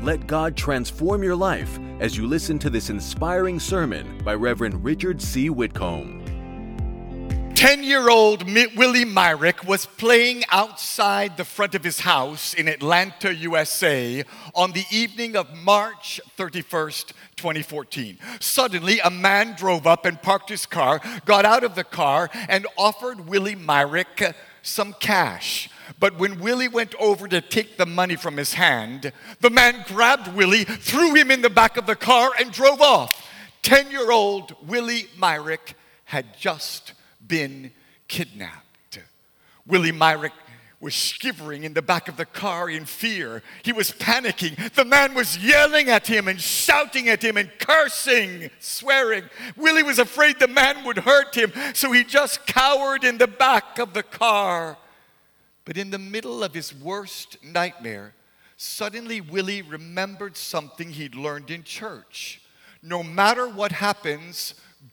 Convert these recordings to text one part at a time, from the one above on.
Let God transform your life as you listen to this inspiring sermon by Reverend Richard C. Whitcomb. 10-year-old Willie Myrick was playing outside the front of his house in Atlanta, USA on the evening of March 31st, 2014. Suddenly, a man drove up and parked his car, got out of the car, and offered Willie Myrick some cash. But when Willie went over to take the money from his hand, the man grabbed Willie, threw him in the back of the car, and drove off. 10-year-old Willie Myrick had just been kidnapped. Willie Myrick was shivering in the back of the car in fear. He was panicking. The man was yelling at him and shouting at him and cursing, swearing. Willie was afraid the man would hurt him, so he just cowered in the back of the car. But in the middle of his worst nightmare, suddenly Willie remembered something he'd learned in church. No matter what happens,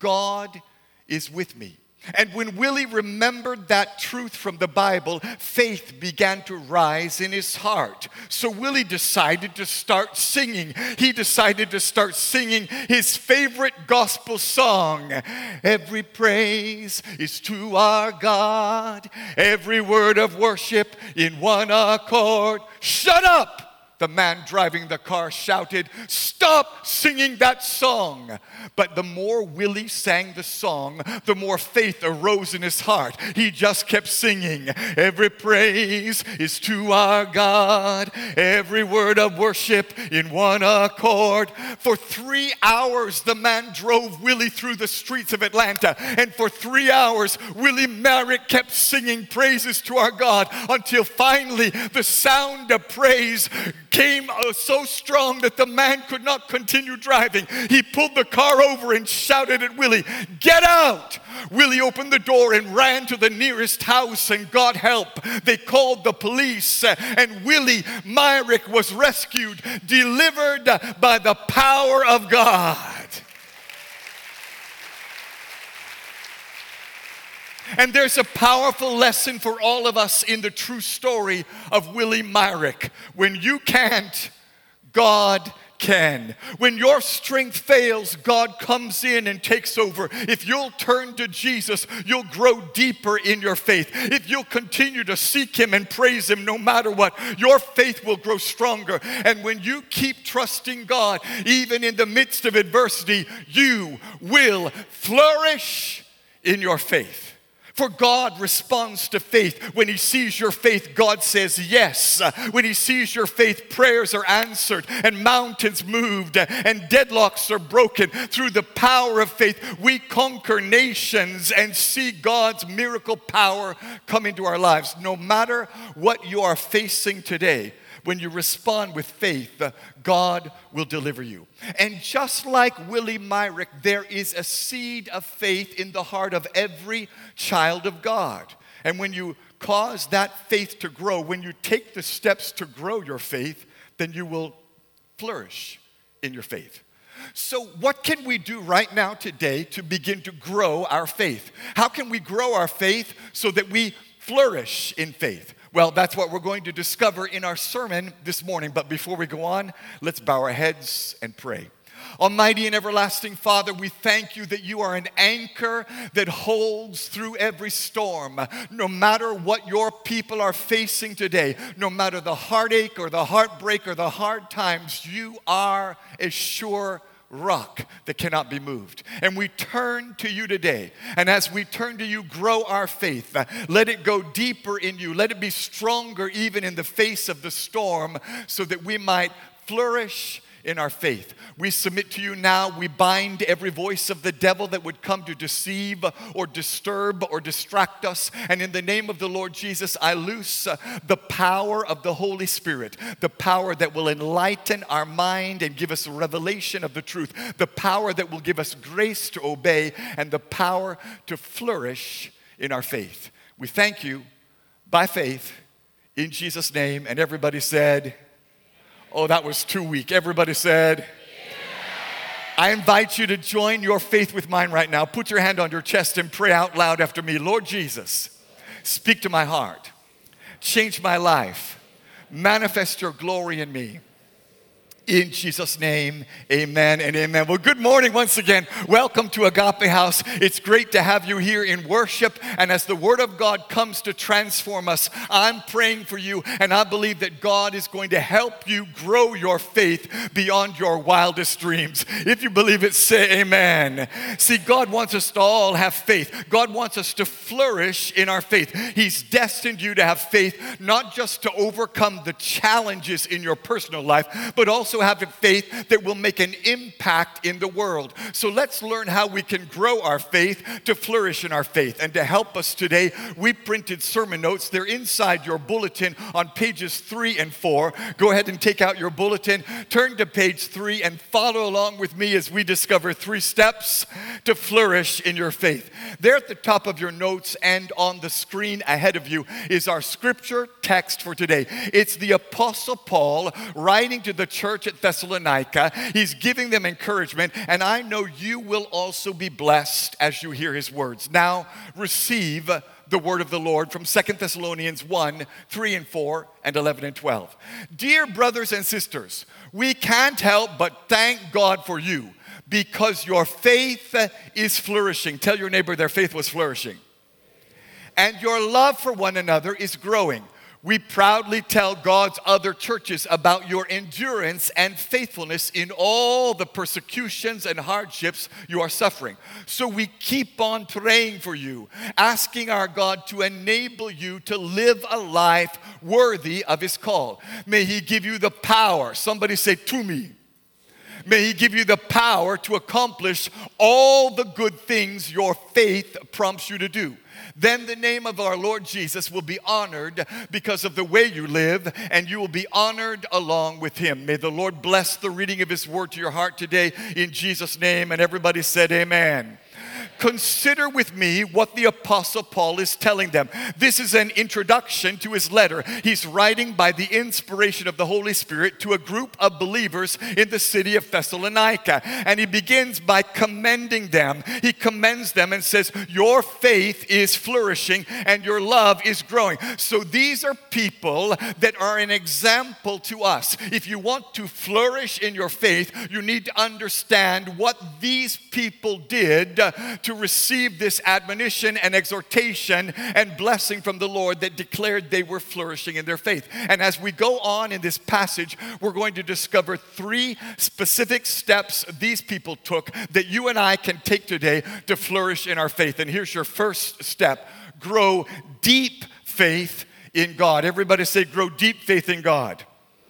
God is with me. And when Willie remembered that truth from the Bible, faith began to rise in his heart. So Willie decided to start singing. He decided to start singing his favorite gospel song. Every praise is to our God, every word of worship in one accord. Shut up! The man driving the car shouted, "Stop singing that song." But the more Willie sang the song, the more faith arose in his heart. He just kept singing. Every praise is to our God, every word of worship in one accord. For 3 hours, the man drove Willie through the streets of Atlanta. And for 3 hours, Willie Myrick kept singing praises to our God until finally the sound of praise came so strong that the man could not continue driving. He pulled the car over and shouted at Willie, "Get out!" Willie opened the door and ran to the nearest house and got help. They called the police, and Willie Myrick was rescued, delivered by the power of God. And there's a powerful lesson for all of us in the true story of Willie Myrick. When you can't, God can. When your strength fails, God comes in and takes over. If you'll turn to Jesus, you'll grow deeper in your faith. If you'll continue to seek Him and praise Him no matter what, your faith will grow stronger. And when you keep trusting God, even in the midst of adversity, you will flourish in your faith. For God responds to faith. When He sees your faith, God says yes. When He sees your faith, prayers are answered and mountains moved and deadlocks are broken. Through the power of faith, we conquer nations and see God's miracle power come into our lives. No matter what you are facing today, when you respond with faith, God will deliver you. And just like Willie Myrick, there is a seed of faith in the heart of every child of God. And when you cause that faith to grow, when you take the steps to grow your faith, then you will flourish in your faith. So what can we do right now today to begin to grow our faith? How can we grow our faith so that we flourish in faith? Well, that's what we're going to discover in our sermon this morning. But before we go on, let's bow our heads and pray. Almighty and everlasting Father, we thank you that you are an anchor that holds through every storm. No matter what your people are facing today, no matter the heartache or the heartbreak or the hard times, you are a sure rock that cannot be moved. And we turn to you today. And as we turn to you, grow our faith. Let it go deeper in you. Let it be stronger even in the face of the storm so that we might flourish in our faith. We submit to you now. We bind every voice of the devil that would come to deceive or disturb or distract us. And in the name of the Lord Jesus, I loose the power of the Holy Spirit, the power that will enlighten our mind and give us a revelation of the truth, the power that will give us grace to obey, and the power to flourish in our faith. We thank you by faith in Jesus' name. And everybody said, oh, that was too weak. Everybody said, yeah. I invite you to join your faith with mine right now. Put your hand on your chest and pray out loud after me. Lord Jesus, speak to my heart. Change my life. Manifest your glory in me. In Jesus' name, amen and amen. Well, good morning once again. Welcome to Agape House. It's great to have you here in worship. And as the Word of God comes to transform us, I'm praying for you. And I believe that God is going to help you grow your faith beyond your wildest dreams. If you believe it, say amen. See, God wants us to all have faith. God wants us to flourish in our faith. He's destined you to have faith, not just to overcome the challenges in your personal life, but also have a faith that will make an impact in the world. So let's learn how we can grow our faith to flourish in our faith. And to help us today, we printed sermon notes. They're inside your bulletin on pages 3 and 4. Go ahead and take out your bulletin, turn to page 3, and follow along with me as we discover 3 steps to flourish in your faith. There at the top of your notes and on the screen ahead of you is our scripture text for today. It's the Apostle Paul writing to the church at Thessalonica. He's giving them encouragement, and I know you will also be blessed as you hear his words. Now, receive the word of the Lord from 2 Thessalonians 1, 3 and 4, and 11 and 12. Dear brothers and sisters, we can't help but thank God for you because your faith is flourishing. Tell your neighbor their faith was flourishing. And your love for one another is growing. We proudly tell God's other churches about your endurance and faithfulness in all the persecutions and hardships you are suffering. So we keep on praying for you, asking our God to enable you to live a life worthy of his call. May he give you the power. Somebody say, to me. May he give you the power to accomplish all the good things your faith prompts you to do. Then the name of our Lord Jesus will be honored because of the way you live, and you will be honored along with him. May the Lord bless the reading of his word to your heart today in Jesus' name. And everybody said amen. Consider with me what the Apostle Paul is telling them. This is an introduction to his letter. He's writing by the inspiration of the Holy Spirit to a group of believers in the city of Thessalonica. And he begins by commending them. He commends them and says, your faith is flourishing and your love is growing. So these are people that are an example to us. If you want to flourish in your faith, you need to understand what these people did to receive this admonition and exhortation and blessing from the Lord that declared they were flourishing in their faith. And as we go on in this passage, we're going to discover 3 specific steps these people took that you and I can take today to flourish in our faith. And here's your first step. Grow deep faith in God. Everybody say, grow deep faith in God.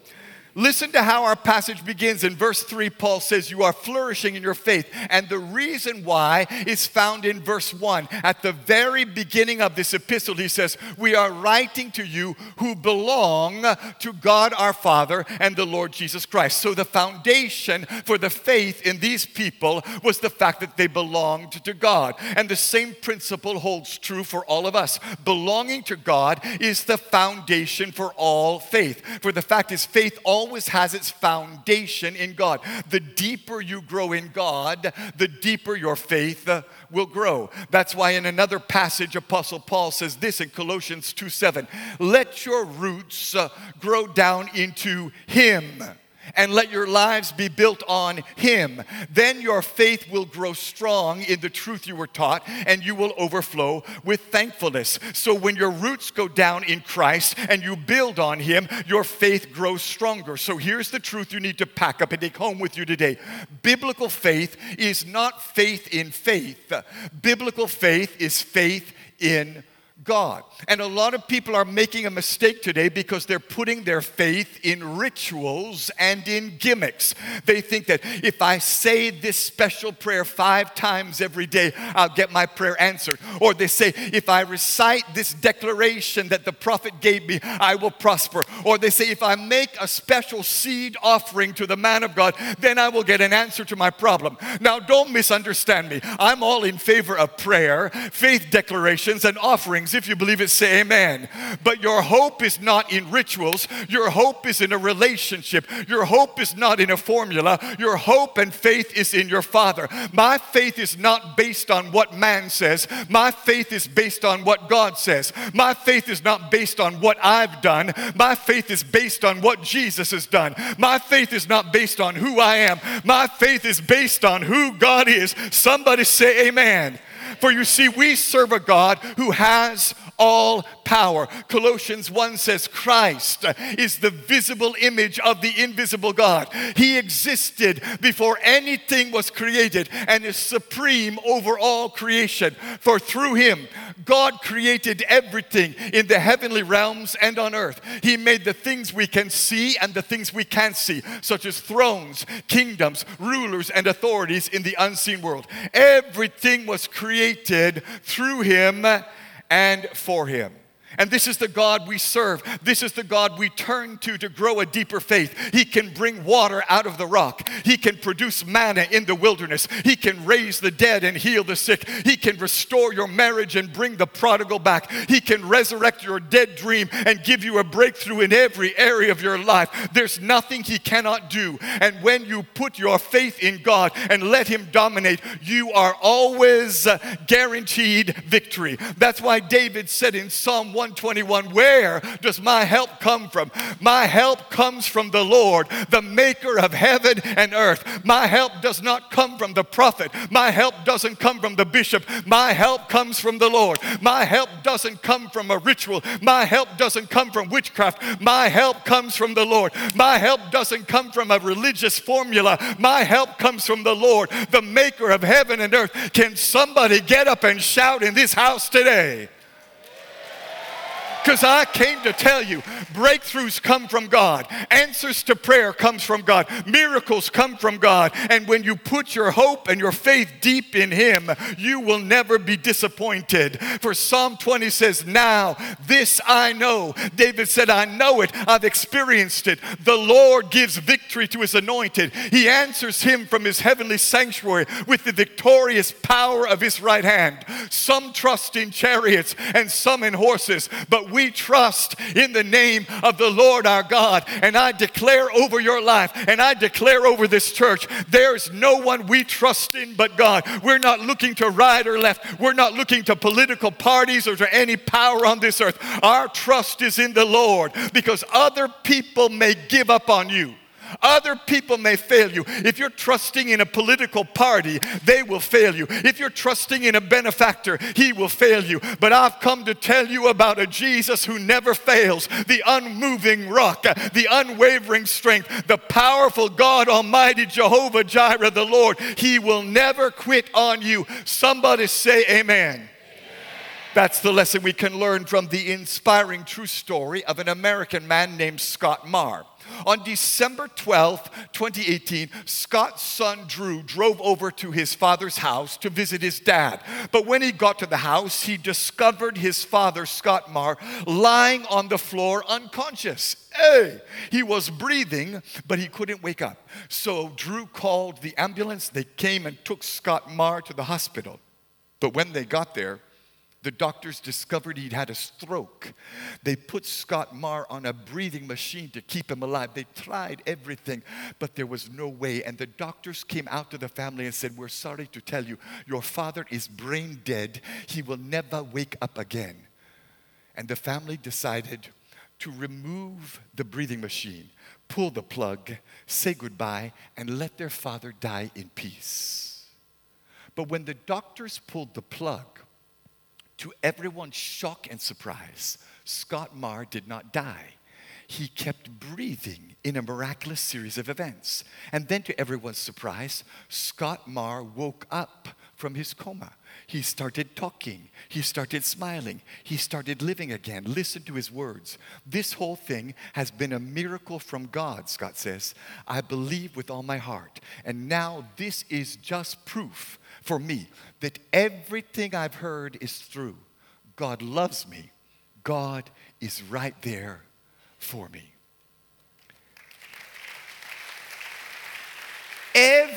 Listen to how our passage begins. In verse 3, Paul says, you are flourishing in your faith. And the reason why is found in verse 1. At the very beginning of this epistle, he says, we are writing to you who belong to God our Father and the Lord Jesus Christ. So the foundation for the faith in these people was the fact that they belonged to God. And the same principle holds true for all of us. Belonging to God is the foundation for all faith. For the fact is, faith always has its foundation in God. The deeper you grow in God, the deeper your faith will grow. That's why in another passage, Apostle Paul says this in Colossians 2:7, let your roots grow down into him. And let your lives be built on him. Then your faith will grow strong in the truth you were taught, and you will overflow with thankfulness. So when your roots go down in Christ and you build on him, your faith grows stronger. So here's the truth you need to pack up and take home with you today. Biblical faith is not faith in faith. Biblical faith is faith in God. And a lot of people are making a mistake today because they're putting their faith in rituals and in gimmicks. They think that if I say this special prayer 5 times every day, I'll get my prayer answered. Or they say, if I recite this declaration that the prophet gave me, I will prosper. Or they say, if I make a special seed offering to the man of God, then I will get an answer to my problem. Now, don't misunderstand me. I'm all in favor of prayer, faith declarations, and offerings Because if you believe it, say amen. But your hope is not in rituals. Your hope is in a relationship. Your hope is not in a formula. Your hope and faith is in your Father. My faith is not based on what man says. My faith is based on what God says. My faith is not based on what I've done. My faith is based on what Jesus has done. My faith is not based on who I am. My faith is based on who God is. Somebody say amen. For you see, we serve a God who has all power. Colossians 1 says Christ is the visible image of the invisible God. He existed before anything was created and is supreme over all creation. For through him, God created everything in the heavenly realms and on earth. He made the things we can see and the things we can't see, such as thrones, kingdoms, rulers, and authorities in the unseen world. Everything was created through him and for him. And this is the God we serve. This is the God we turn to grow a deeper faith. He can bring water out of the rock. He can produce manna in the wilderness. He can raise the dead and heal the sick. He can restore your marriage and bring the prodigal back. He can resurrect your dead dream and give you a breakthrough in every area of your life. There's nothing he cannot do. And when you put your faith in God and let him dominate, you are always guaranteed victory. That's why David said in Psalm 121, where does my help come from? My help comes from the Lord, the maker of heaven and earth. My help does not come from the prophet. My help doesn't come from the bishop. My help comes from the Lord. My help doesn't come from a ritual. My help doesn't come from witchcraft. My help comes from the Lord. My help doesn't come from a religious formula. My help comes from the Lord, the maker of heaven and earth. Can somebody get up and shout in this house today? Because I came to tell you, breakthroughs come from God. Answers to prayer comes from God. Miracles come from God. And when you put your hope and your faith deep in him, you will never be disappointed. For Psalm 20 says, now this I know. David said, I know it. I've experienced it. The Lord gives victory to his anointed. He answers him from his heavenly sanctuary with the victorious power of his right hand. Some trust in chariots and some in horses, but we trust in the name of the Lord our God. And I declare over your life, and I declare over this church, there's no one we trust in but God. We're not looking to right or left. We're not looking to political parties or to any power on this earth. Our trust is in the Lord, because other people may give up on you. Other people may fail you. If you're trusting in a political party, they will fail you. If you're trusting in a benefactor, he will fail you. But I've come to tell you about a Jesus who never fails, the unmoving rock, the unwavering strength, the powerful God Almighty, Jehovah Jireh, the Lord. He will never quit on you. Somebody say amen. That's the lesson we can learn from the inspiring true story of an American man named Scott Marr. On December 12th, 2018, Scott's son Drew drove over to his father's house to visit his dad. But when he got to the house, he discovered his father, Scott Marr, lying on the floor unconscious. Hey, he was breathing, but he couldn't wake up. So Drew called the ambulance. They came and took Scott Marr to the hospital. But when they got there, the doctors discovered he'd had a stroke. They put Scott Marr on a breathing machine to keep him alive. They tried everything, but there was no way. And the doctors came out to the family and said, we're sorry to tell you, your father is brain dead. He will never wake up again. And the family decided to remove the breathing machine, pull the plug, say goodbye, and let their father die in peace. But when the doctors pulled the plug, to everyone's shock and surprise, Scott Marr did not die. He kept breathing in a miraculous series of events. And then to everyone's surprise, Scott Marr woke up from his coma. He started talking. He started smiling. He started living again. Listen to his words. This whole thing has been a miracle from God, Scott says. I believe with all my heart. And now this is just proof for me that everything I've heard is true. God loves me. God is right there for me. Every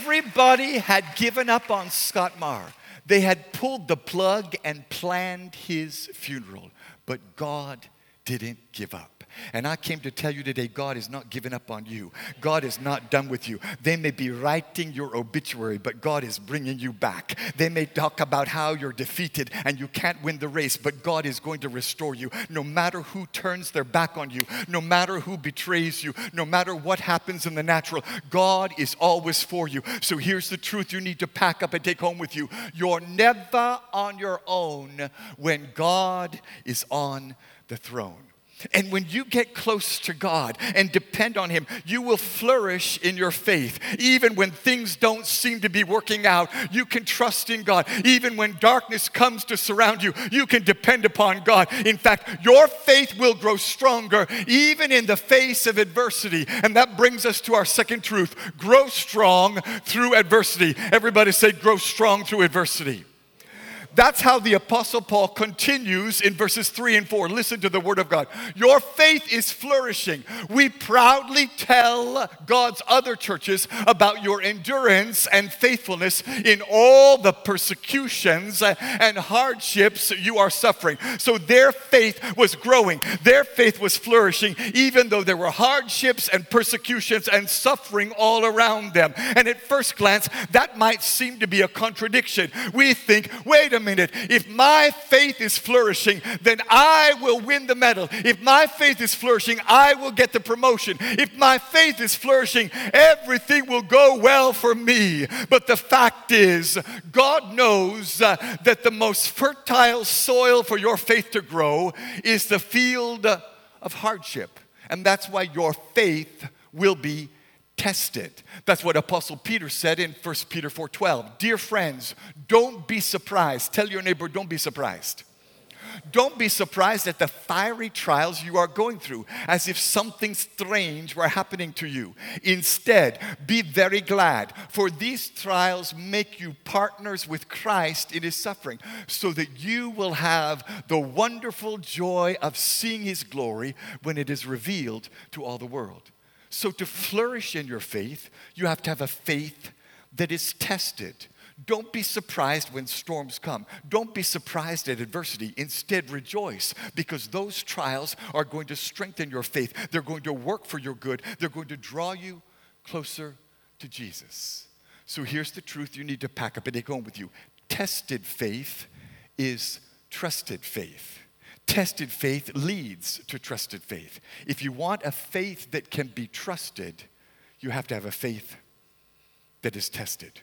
Everybody had given up on Scott Marr. They had pulled the plug and planned his funeral. But God didn't give up. And I came to tell you today, God is not giving up on you. God is not done with you. They may be writing your obituary, but God is bringing you back. They may talk about how you're defeated and you can't win the race, but God is going to restore you. No matter who turns their back on you, no matter who betrays you, no matter what happens in the natural, God is always for you. So here's the truth you need to pack up and take home with you. You're never on your own when God is on the throne. And when you get close to God and depend on Him, you will flourish in your faith. Even when things don't seem to be working out, you can trust in God. Even when darkness comes to surround you, you can depend upon God. In fact, your faith will grow stronger even in the face of adversity. And that brings us to our second truth. Grow strong through adversity. Everybody say, grow strong through adversity. That's how the Apostle Paul continues in verses 3 and 4. Listen to the Word of God. Your faith is flourishing. We proudly tell God's other churches about your endurance and faithfulness in all the persecutions and hardships you are suffering. So their faith was growing. Their faith was flourishing, even though there were hardships and persecutions and suffering all around them. And at first glance, that might seem to be a contradiction. We think, wait a minute, if my faith is flourishing, then I will win the medal. If my faith is flourishing, I will get the promotion. If my faith is flourishing, everything will go well for me. But the fact is, God knows that the most fertile soil for your faith to grow is the field of hardship. And that's why your faith will be tested. That's what Apostle Peter said in 1 Peter 4:12. Dear friends, don't be surprised. Tell your neighbor, don't be surprised. Don't be surprised at the fiery trials you are going through, as if something strange were happening to you. Instead, be very glad, for these trials make you partners with Christ in His suffering, so that you will have the wonderful joy of seeing His glory when it is revealed to all the world. So to flourish in your faith, you have to have a faith that is tested. Don't be surprised when storms come. Don't be surprised at adversity. Instead, rejoice, because those trials are going to strengthen your faith. They're going to work for your good. They're going to draw you closer to Jesus. So here's the truth you need to pack up and take home with you. Tested faith is trusted faith. Tested faith leads to trusted faith. If you want a faith that can be trusted, you have to have a faith that is tested.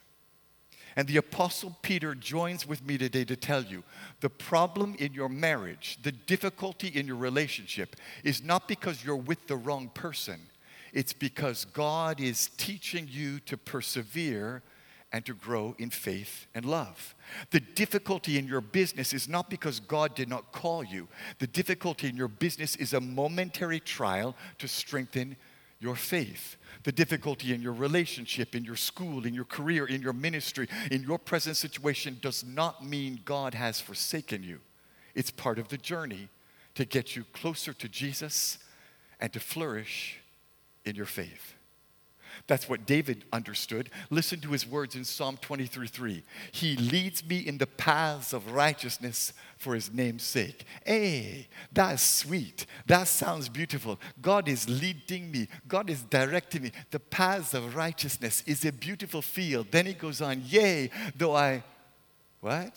And the Apostle Peter joins with me today to tell you the problem in your marriage, the difficulty in your relationship is not because you're with the wrong person. It's because God is teaching you to persevere and to grow in faith and love. The difficulty in your business is not because God did not call you. The difficulty in your business is a momentary trial to strengthen your faith. The difficulty in your relationship, in your school, in your career, in your ministry, in your present situation does not mean God has forsaken you. It's part of the journey to get you closer to Jesus and to flourish in your faith. That's what David understood. Listen to his words in Psalm 23:3. He leads me in the paths of righteousness for His name's sake. Hey, that's sweet. That sounds beautiful. God is leading me. God is directing me. The paths of righteousness is a beautiful field. Then he goes on, yea, though I, what?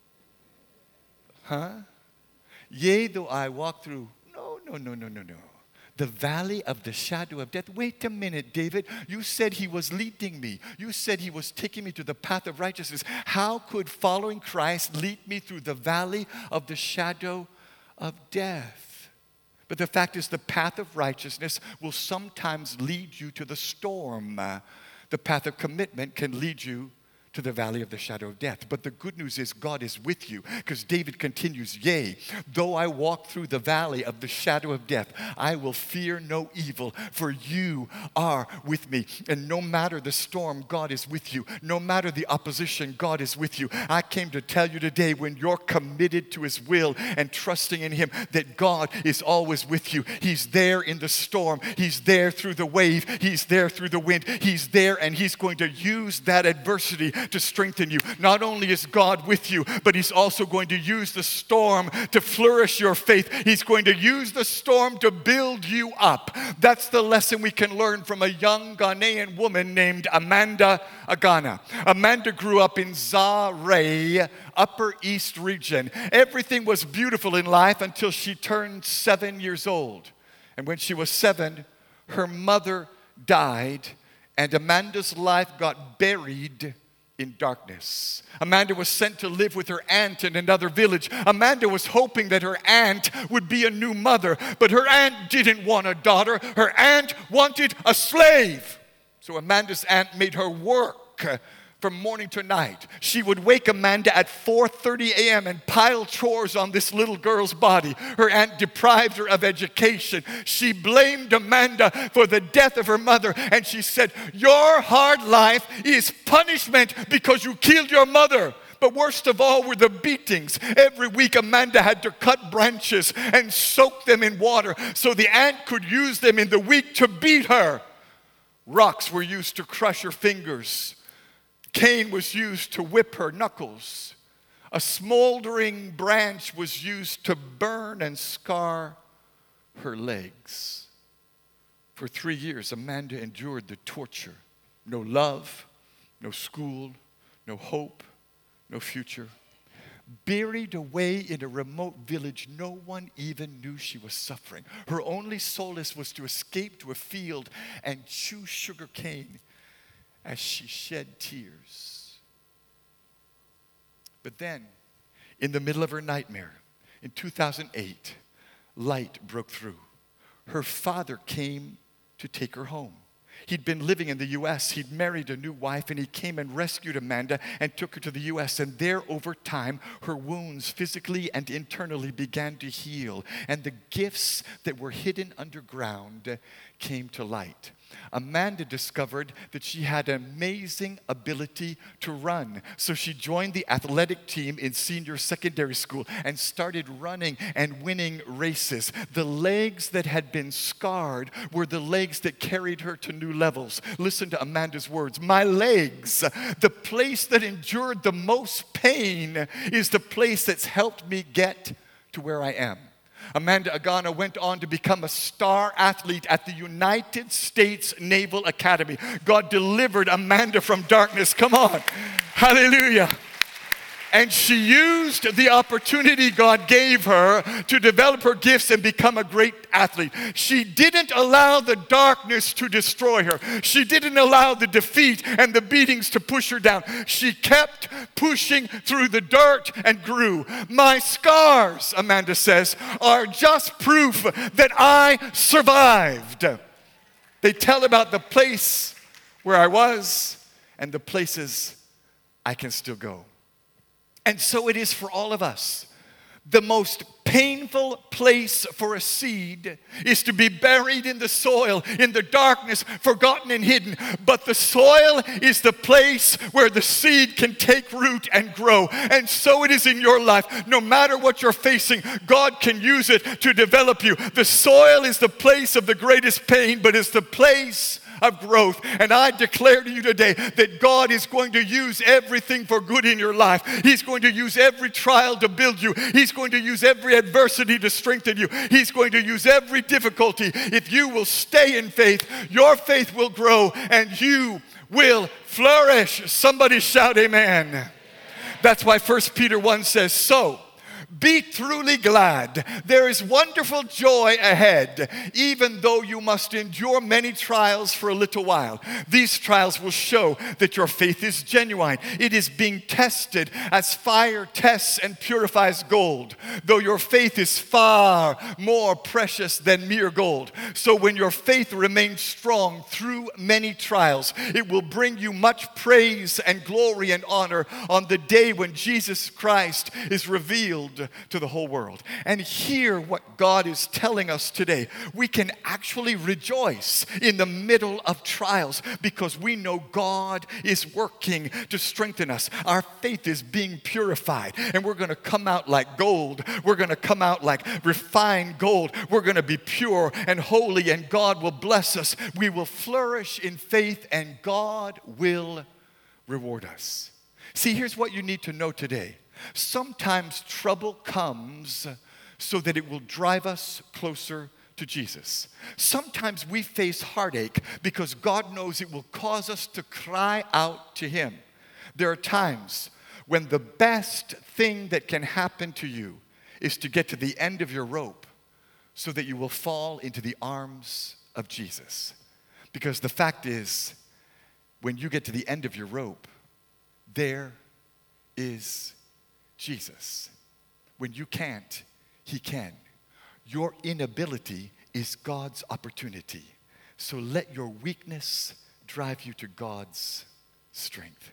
Yea, though I walk through, no. The valley of the shadow of death. Wait a minute, David. You said He was leading me. You said He was taking me to the path of righteousness. How could following Christ lead me through the valley of the shadow of death? But the fact is, the path of righteousness will sometimes lead you to the storm. The path of commitment can lead you to the valley of the shadow of death. But the good news is God is with you, because David continues, yea, though I walk through the valley of the shadow of death, I will fear no evil, for you are with me. And no matter the storm, God is with you. No matter the opposition, God is with you. I came to tell you today, when you're committed to His will and trusting in Him, that God is always with you. He's there in the storm. He's there through the wave. He's there through the wind. He's there, and He's going to use that adversity to strengthen you. Not only is God with you, but He's also going to use the storm to flourish your faith. He's going to use the storm to build you up. That's the lesson we can learn from a young Ghanaian woman named Amanda Agana. Amanda grew up in Zaire, Upper East region. Everything was beautiful in life until she turned 7 years old. And when she was 7, her mother died, and Amanda's life got buried in darkness. Amanda was sent to live with her aunt in another village. Amanda was hoping that her aunt would be a new mother, but her aunt didn't want a daughter. Her aunt wanted a slave. So Amanda's aunt made her work from morning to night. She would wake Amanda at 4:30 a.m. and pile chores on this little girl's body. Her aunt deprived her of education. She blamed Amanda for the death of her mother, and she said, your hard life is punishment because you killed your mother. But worst of all were the beatings. Every week Amanda had to cut branches and soak them in water so the aunt could use them in the week to beat her. Rocks were used to crush her fingers. Cane was used to whip her knuckles. A smoldering branch was used to burn and scar her legs. For 3 years, Amanda endured the torture. No love, no school, no hope, no future. Buried away in a remote village, no one even knew she was suffering. Her only solace was to escape to a field and chew sugar cane as she shed tears. But then, in the middle of her nightmare, in 2008, light broke through. Her father came to take her home. He'd been living in the U.S. He'd married a new wife, and he came and rescued Amanda and took her to the U.S. And there, over time, her wounds physically and internally began to heal. And the gifts that were hidden underground came to light. Amanda discovered that she had an amazing ability to run. So she joined the athletic team in senior secondary school and started running and winning races. The legs that had been scarred were the legs that carried her to new levels. Listen to Amanda's words. My legs, the place that endured the most pain, is the place that's helped me get to where I am. Amanda Agana went on to become a star athlete at the United States Naval Academy. God delivered Amanda from darkness. Come on. Hallelujah. And she used the opportunity God gave her to develop her gifts and become a great athlete. She didn't allow the darkness to destroy her. She didn't allow the defeat and the beatings to push her down. She kept pushing through the dirt and grew. My scars, Amanda says, are just proof that I survived. They tell about the place where I was and the places I can still go. And so it is for all of us. The most painful place for a seed is to be buried in the soil, in the darkness, forgotten and hidden. But the soil is the place where the seed can take root and grow. And so it is in your life. No matter what you're facing, God can use it to develop you. The soil is the place of the greatest pain, but it's the place of growth. And I declare to you today that God is going to use everything for good in your life. He's going to use every trial to build you. He's going to use every adversity to strengthen you. He's going to use every difficulty. If you will stay in faith, your faith will grow and you will flourish. Somebody shout amen. That's why 1 Peter 1 says, so Be truly glad. There is wonderful joy ahead, even though you must endure many trials for a little while. These trials will show that your faith is genuine. It is being tested as fire tests and purifies gold, though your faith is far more precious than mere gold. So when your faith remains strong through many trials, it will bring you much praise and glory and honor on the day when Jesus Christ is revealed to the whole world. And hear what God is telling us today. We can actually rejoice in the middle of trials because we know God is working to strengthen us. Our faith is being purified, and we're going to come out like gold. We're going to come out like refined gold. We're going to be pure and holy, and God will bless us. We will flourish in faith, and God will reward us. See, here's what you need to know today. Sometimes trouble comes so that it will drive us closer to Jesus. Sometimes we face heartache because God knows it will cause us to cry out to Him. There are times when the best thing that can happen to you is to get to the end of your rope so that you will fall into the arms of Jesus. Because the fact is, when you get to the end of your rope, there is Jesus. When you can't, He can. Your inability is God's opportunity. So let your weakness drive you to God's strength.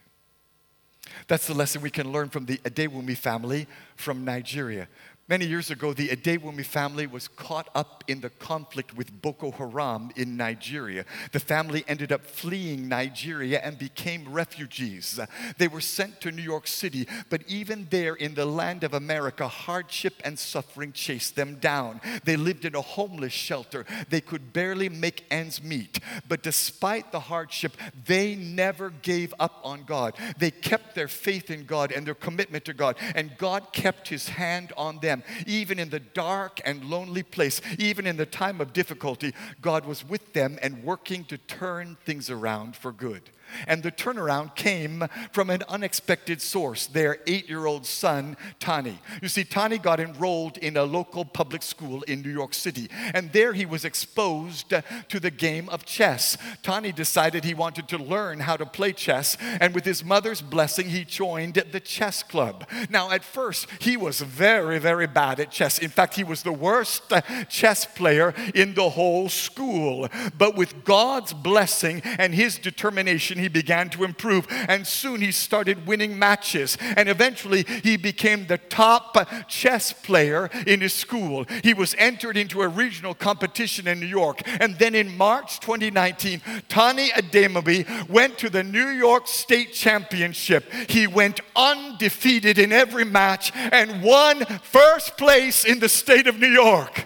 That's the lesson we can learn from the Adewumi family from Nigeria. Many years ago, the Adewumi family was caught up in the conflict with Boko Haram in Nigeria. The family ended up fleeing Nigeria and became refugees. They were sent to New York City, but even there in the land of America, hardship and suffering chased them down. They lived in a homeless shelter. They could barely make ends meet. But despite the hardship, they never gave up on God. They kept their faith in God and their commitment to God, and God kept His hand on them. Even in the dark and lonely place, even in the time of difficulty, God was with them and working to turn things around for good. And the turnaround came from an unexpected source, their 8-year-old son, Tani. You see, Tani got enrolled in a local public school in New York City, and there he was exposed to the game of chess. Tani decided he wanted to learn how to play chess, and with his mother's blessing, he joined the chess club. Now, at first, he was very, very bad at chess. In fact, he was the worst chess player in the whole school. But with God's blessing and his determination, he began to improve, and soon he started winning matches, and eventually he became the top chess player in his school. He was entered into a regional competition in New York, and then in March 2019, Tani Adeyemi went to the New York State Championship. He went undefeated in every match and won first place in the state of New York.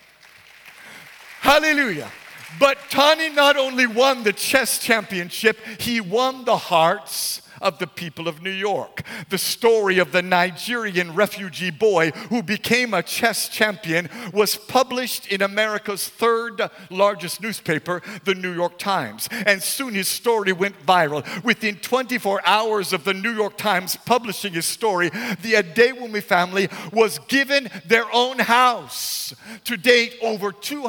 Hallelujah. But Tani not only won the chess championship, he won the hearts of the people of New York. The story of the Nigerian refugee boy who became a chess champion was published in America's third largest newspaper, the New York Times. And soon his story went viral. Within 24 hours of the New York Times publishing his story, the Adewumi family was given their own house. To date, over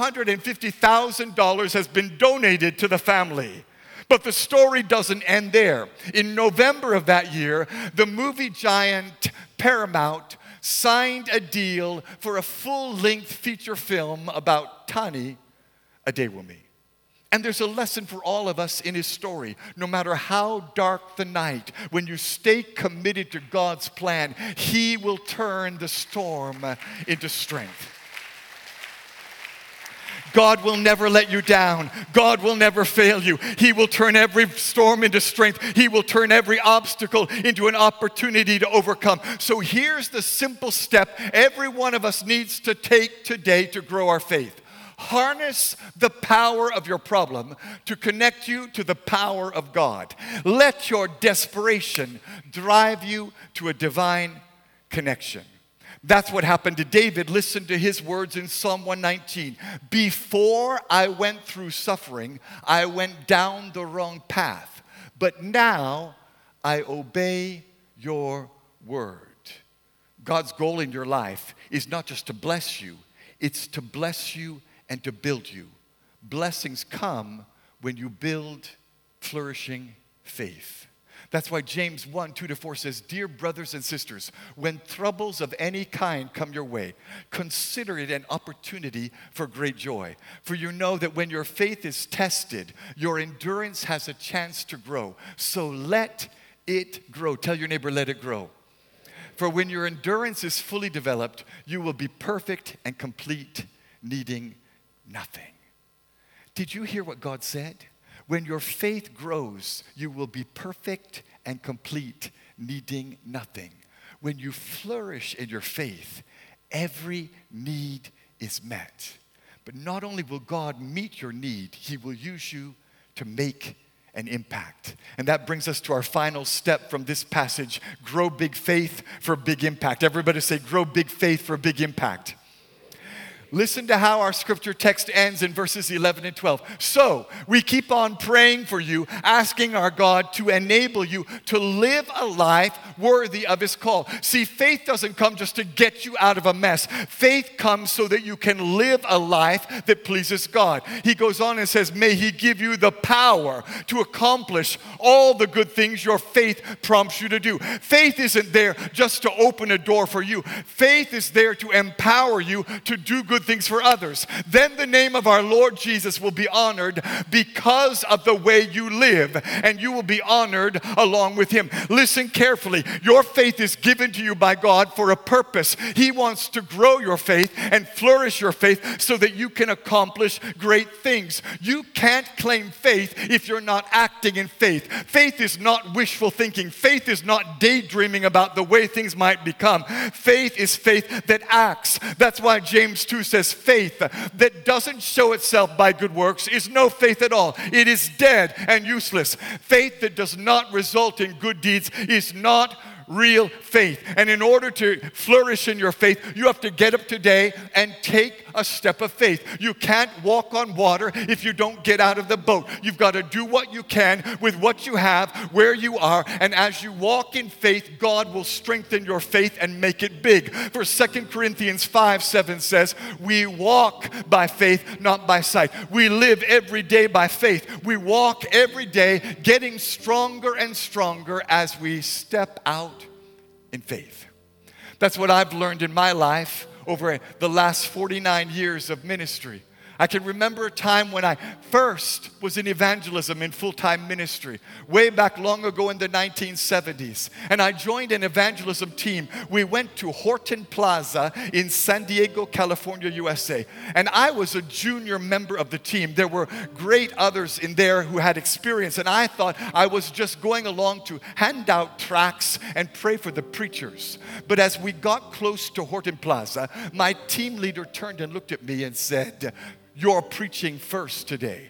$250,000 has been donated to the family. But the story doesn't end there. In November of that year, the movie giant Paramount signed a deal for a full-length feature film about Tani Adewumi. And there's a lesson for all of us in his story. No matter how dark the night, when you stay committed to God's plan, He will turn the storm into strength. God will never let you down. God will never fail you. He will turn every storm into strength. He will turn every obstacle into an opportunity to overcome. So here's the simple step every one of us needs to take today to grow our faith. Harness the power of your problem to connect you to the power of God. Let your desperation drive you to a divine connection. That's what happened to David. Listen to his words in Psalm 119. Before I went through suffering, I went down the wrong path. But now I obey your word. God's goal in your life is not just to bless you, it's to bless you and to build you. Blessings come when you build flourishing faith. That's why James 1:2-4 says, "Dear brothers and sisters, when troubles of any kind come your way, consider it an opportunity for great joy. For you know that when your faith is tested, your endurance has a chance to grow. So let it grow." Tell your neighbor, let it grow. "For when your endurance is fully developed, you will be perfect and complete, needing nothing." Did you hear what God said? When your faith grows, you will be perfect and complete, needing nothing. When you flourish in your faith, every need is met. But not only will God meet your need, He will use you to make an impact. And that brings us to our final step from this passage: grow big faith for big impact. Everybody say, grow big faith for big impact. Listen to how our scripture text ends in verses 11 and 12. "So we keep on praying for you, asking our God to enable you to live a life worthy of His call." See, faith doesn't come just to get you out of a mess. Faith comes so that you can live a life that pleases God. He goes on and says, "May He give you the power to accomplish all the good things your faith prompts you to do." Faith isn't there just to open a door for you. Faith is there to empower you to do good things for others. Then the name of our Lord Jesus will be honored because of the way you live, and you will be honored along with Him. Listen carefully. Your faith is given to you by God for a purpose. He wants to grow your faith and flourish your faith so that you can accomplish great things. You can't claim faith if you're not acting in faith. Faith is not wishful thinking. Faith is not daydreaming about the way things might become. Faith is faith that acts. That's why James 2 says faith that doesn't show itself by good works is no faith at all. It is dead and useless. Faith that does not result in good deeds is not real faith. And in order to flourish in your faith, you have to get up today and take a step of faith. You can't walk on water if you don't get out of the boat. You've got to do what you can with what you have, where you are, and as you walk in faith, God will strengthen your faith and make it big. For 2 Corinthians 5:7 says, "We walk by faith, not by sight." We live every day by faith. We walk every day, getting stronger and stronger as we step out in faith. That's what I've learned in my life over the last 49 years of ministry. I can remember a time when I first was in evangelism in full-time ministry, way back long ago in the 1970s. And I joined an evangelism team. We went to Horton Plaza in San Diego, California, USA. And I was a junior member of the team. There were great others in there who had experience. And I thought I was just going along to hand out tracts and pray for the preachers. But as we got close to Horton Plaza, my team leader turned and looked at me and said, "You're preaching first today."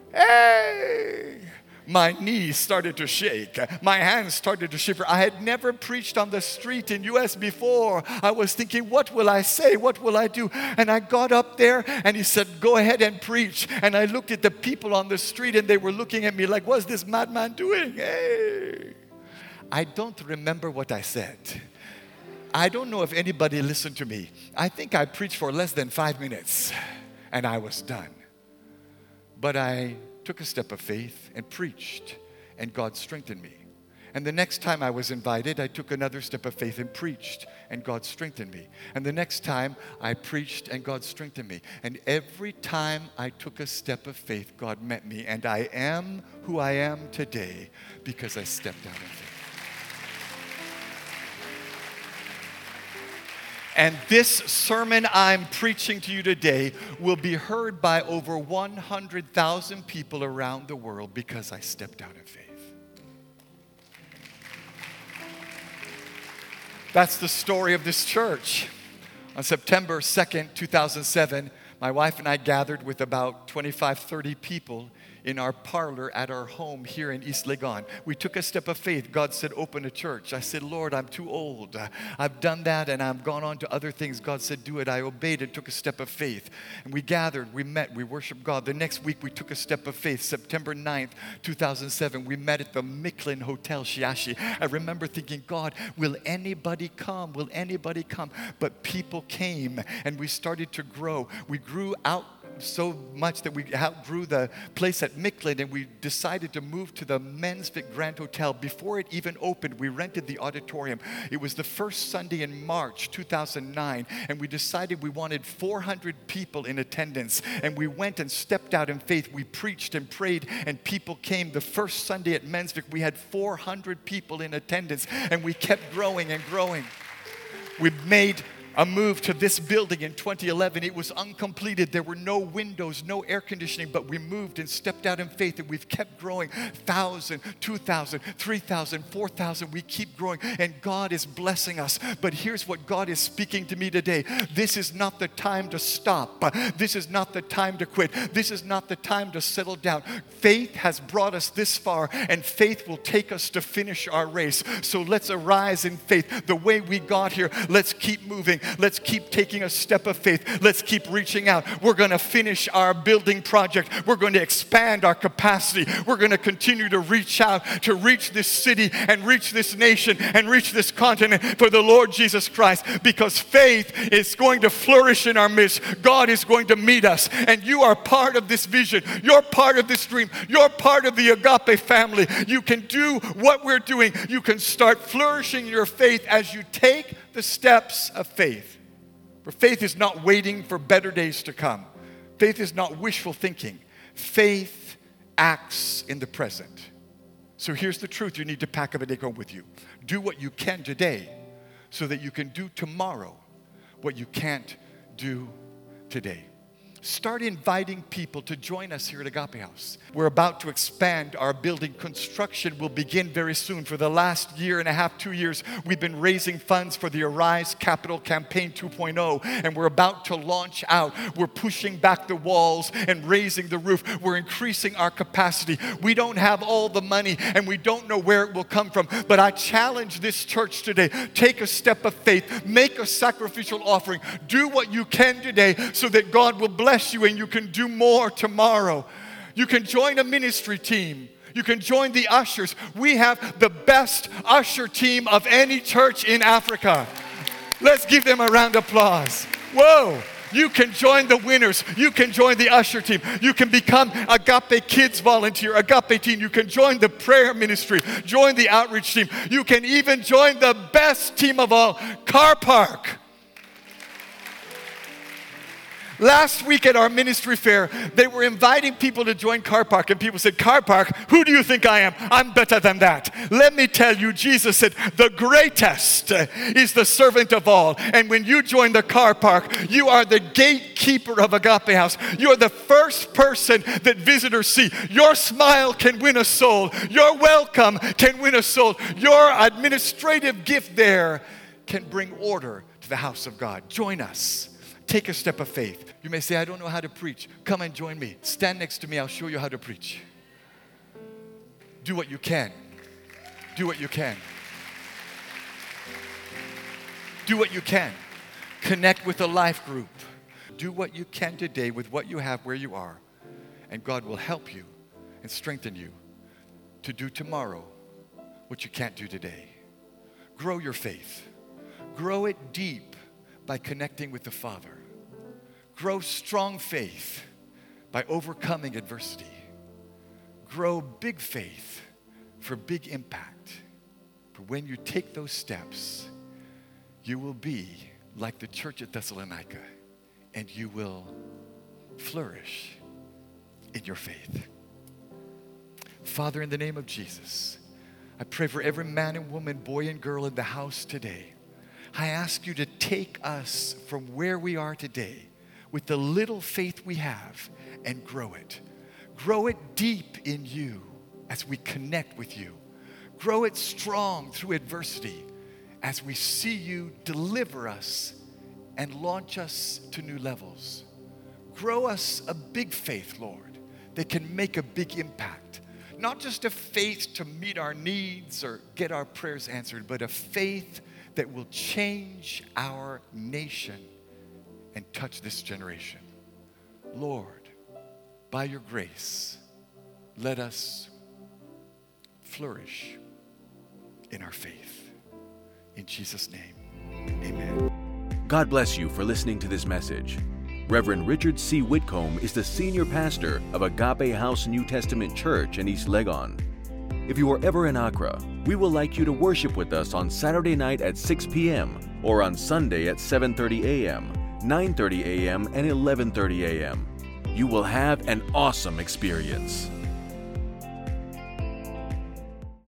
Hey! My knees started to shake. My hands started to shiver. I had never preached on the street in U.S. before. I was thinking, what will I say? What will I do? And I got up there and he said, "Go ahead and preach." And I looked at the people on the street and they were looking at me like, "What's this madman doing?" Hey! I don't remember what I said. I don't know if anybody listened to me. I think I preached for less than 5 minutes. And I was done. But I took a step of faith and preached, and God strengthened me. And the next time I was invited, I took another step of faith and preached, and God strengthened me. And the next time I preached, and God strengthened me. And every time I took a step of faith, God met me. And I am who I am today because I stepped out in faith. And this sermon I'm preaching to you today will be heard by over 100,000 people around the world because I stepped out in faith. That's the story of this church. On September 2nd, 2007, my wife and I gathered with about 25, 30 people in our parlor at our home here in East Legon. We took a step of faith. God said, open a church. I said, Lord, I'm too old. I've done that and I've gone on to other things. God said, do it. I obeyed and took a step of faith. And we gathered, we met, we worshiped God. The next week we took a step of faith. September 9th, 2007, we met at the Micklin Hotel, Shiashi. I remember thinking, God, will anybody come? Will anybody come? But people came and we started to grow. We grew out so much that we outgrew the place at Micklin, and we decided to move to the Mensvik Grand Hotel. Before it even opened, we rented the auditorium. It was the first Sunday in March 2009, and we decided we wanted 400 people in attendance, and we went and stepped out in faith. We preached and prayed, and people came. The first Sunday at Mensvik, we had 400 people in attendance, and we kept growing and growing. We made a move to this building in 2011. It was uncompleted. There were no windows, no air conditioning, but we moved and stepped out in faith, and we've kept growing. 1,000, 2,000, 3,000, 4,000. We keep growing, and God is blessing us. But here's what God is speaking to me today. This is not the time to stop. This is not the time to quit. This is not the time to settle down. Faith has brought us this far, and faith will take us to finish our race. So let's arise in faith. The way we got here, let's keep moving. Let's keep taking a step of faith. Let's keep reaching out. We're going to finish our building project. We're going to expand our capacity. We're going to continue to reach out, to reach this city and reach this nation and reach this continent for the Lord Jesus Christ, because faith is going to flourish in our midst. God is going to meet us, and you are part of this vision. You're part of this dream. You're part of the Agape family. You can do what we're doing. You can start flourishing your faith as you take the steps of faith. For faith is not waiting for better days to come. Faith is not wishful thinking. Faith acts in the present. So here's the truth you need to pack up and take home with you. Do what you can today so that you can do tomorrow what you can't do today. Start inviting people to join us here at Agape House. We're about to expand our building. Construction will begin very soon. For the last year and a half, 2 years, we've been raising funds for the Arise Capital Campaign 2.0, and we're about to launch out. We're pushing back the walls and raising the roof. We're increasing our capacity. We don't have all the money, and we don't know where it will come from, but I challenge this church today. Take a step of faith. Make a sacrificial offering. Do what you can today so that God will bless you and you can do more tomorrow. You can join a ministry team. You can join the ushers. We have the best usher team of any church in Africa. Let's give them a round of applause. Whoa! You can join the winners. You can join the usher team. You can become Agape Kids volunteer, Agape team. You can join the prayer ministry, join the outreach team. You can even join the best team of all, Car Park. Last week at our ministry fair, they were inviting people to join Car Park, and people said, Car Park, who do you think I am? I'm better than that. Let me tell you, Jesus said, the greatest is the servant of all. And when you join the Car Park, you are the gatekeeper of Agape House. You're the first person that visitors see. Your smile can win a soul. Your welcome can win a soul. Your administrative gift there can bring order to the house of God. Join us. Take a step of faith. You may say, I don't know how to preach. Come and join me. Stand next to me. I'll show you how to preach. Do what you can. Do what you can. Do what you can. Connect with a life group. Do what you can today with what you have where you are. And God will help you and strengthen you to do tomorrow what you can't do today. Grow your faith. Grow it deep by connecting with the Father. Grow strong faith by overcoming adversity. Grow big faith for big impact. For when you take those steps, you will be like the church at Thessalonica, and you will flourish in your faith. Father, in the name of Jesus, I pray for every man and woman, boy and girl in the house today. I ask you to take us from where we are today with the little faith we have and grow it. Grow it deep in you as we connect with you. Grow it strong through adversity as we see you deliver us and launch us to new levels. grow us a big faith, Lord, that can make a big impact. Not just a faith to meet our needs or get our prayers answered, but a faith that will change our nation and touch this generation. Lord, by your grace, let us flourish in our faith. In Jesus' name, amen. God bless you for listening to this message. Reverend Richard C. Whitcomb is the senior pastor of Agape House New Testament Church in East Legon. If you are ever in Accra, we would like you to worship with us on Saturday night at 6 p.m. or on Sunday at 7:30 a.m., 9:30 a.m., and 11:30 a.m. You will have an awesome experience.